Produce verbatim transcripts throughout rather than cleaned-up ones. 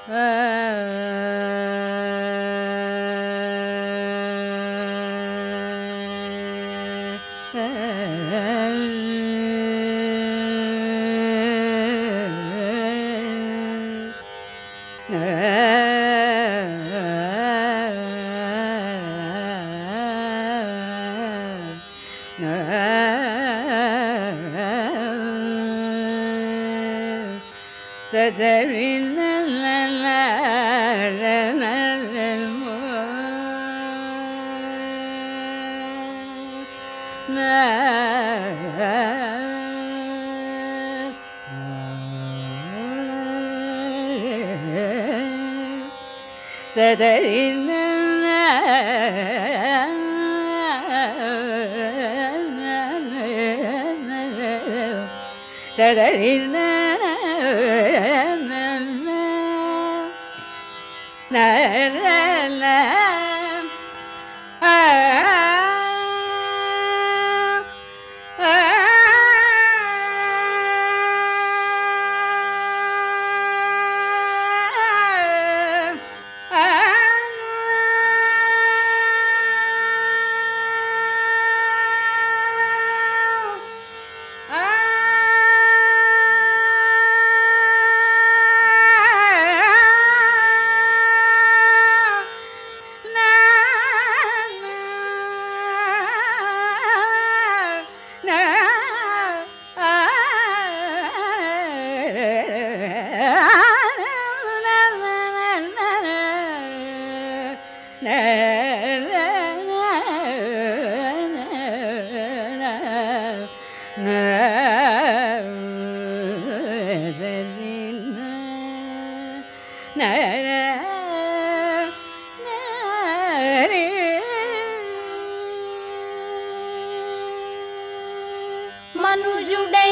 మనుజుడై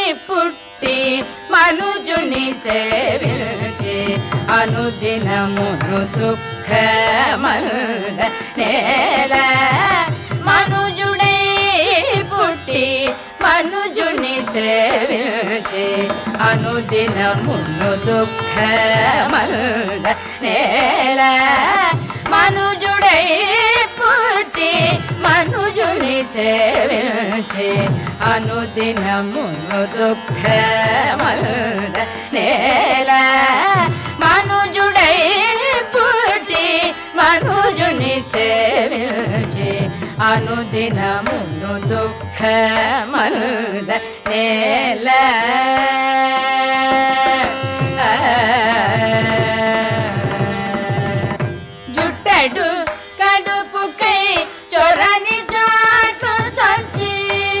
పుట్టి మనుజుని సేవించి అనుదినమును దుఃఖమంద నేల. మనుజుడై పుట్టి మనుజుని సేవించి అనుదినమును దుఃఖమంద నేల. మనుజుడై పుట్టి మనుజుని సేవించి అనుదినమును దుఃఖమంద నేల. మనుజుడై పుట్టి మనుజుని సేవించి అనుదినమును దుఃఖమంద నేల. జుట్టడు కడుపుకై చొరని చాటు సచ్చి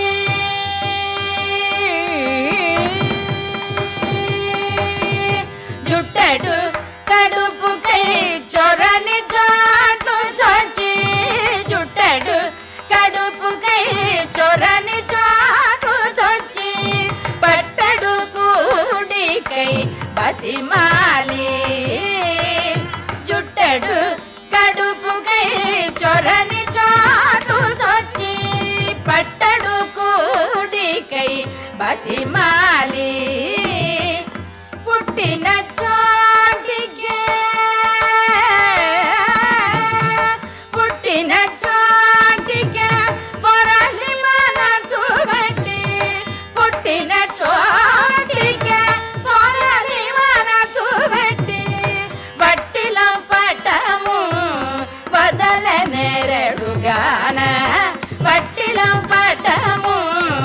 జుట్టడు కడుపుకై చొరని చాటు సచ్చి జుట్టడు కడుపుకై చొరని చాటు సచ్చి పట్టడు కూడికై బతిమాలి జుట్టడు కడుపుకై చొరని చాటు సొచ్చి పట్టడు కూడికై బతిమాలి పుట్టిన చోటికే పుట్టిన చోటికే పొరలి మనసు బట్టి పుట్టిన చోటికే పొరలి మనసు బట్టి వట్టిలో పటము వదలనెరడుగాన వట్టిలో పటము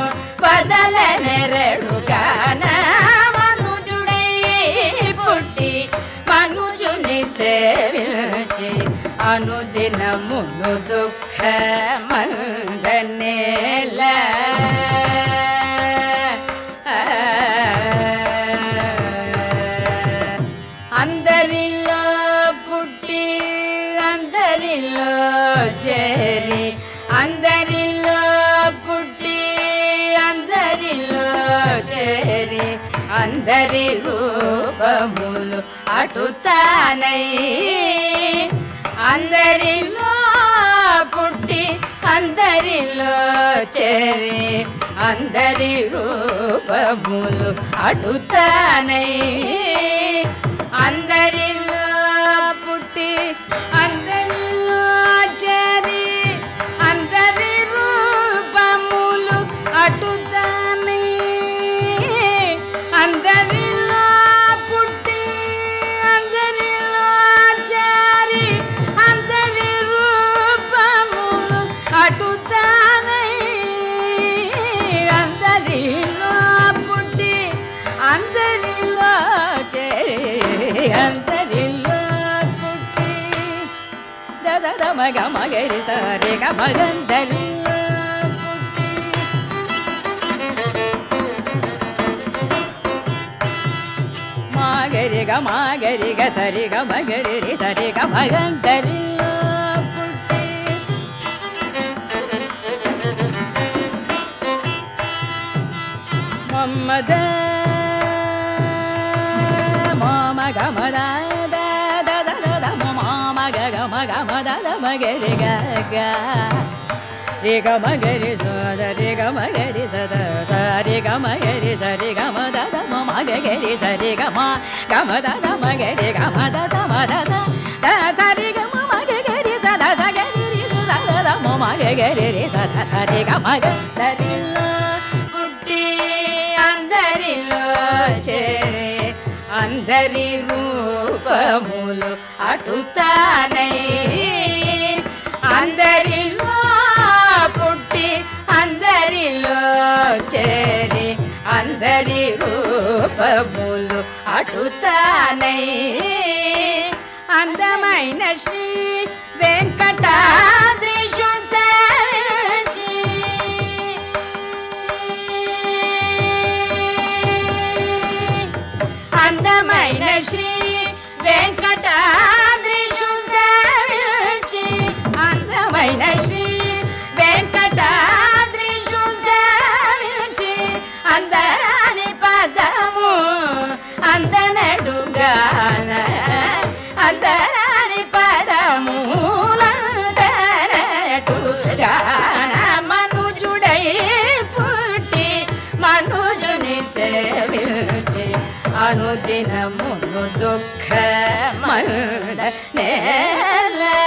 వదలనెరడుగాన. మనుజుడై పుట్టి మనుజుని సేవించి అనుదినమును దుఃఖమంద నేల. అందరిలో పుట్టి అందరిలో చేరి అందరిలో పుట్టి అందరిలో చేరి అందరి రూపములు అటుతానై అందరిలో పుట్టి అందరిలో చేరి అందరి రూపములు అటుతానై అందరిలో అందరిలో పుట్టి అందరిలో చేరి అందరి రూపములు అటుతానై అందరిలో పుట్టి అందరిలో చేరి అందరిలో పుట్టి దద మగ మగరి సరి గ మగందరిలో పుట్టి మాగరి గ మాగరి గ సరి గ మగరి రి సరి గ మగందరిలో పుట్టి మమ్మద మామ గ మద ద ద ద ద మామ గ గ మ గ మ ద ద మగరి గ గ రి గ మగరి స రి గ మగరి స ద స రి గ మగరి స రి గ మ ద ద మ మ గ గ రి స రి గ మ గ మ ద ద మ గ రి గ మ ద ద మ ద స ద స రి గ మ మ గ గ రి స ద స గ రి రి స ద ద మ మ గ గ రి రి స ద స రి గ మ గ ద రి ల పుట్టి అందరిలో చేరే అందరి రూపములు అటుతానై అందరిలో పుట్టి అందరిలో చేరి అందరి రూపములు అటుతానై అందమైన శ్రీ వెంకటాద్రీషు సేవించి అందమైన శ్రీ వెంకటాద్రీషు సేవించి అందమైన శ్రీ వెంకటాద్రీషు సేవించి అందరాని పదము అందనడుగాన అందరాని పదము అందనడుగాన మనుజుడై పుట్టి మనుజుని సేవించి అనుదినమును దుఃఖ మంద నేల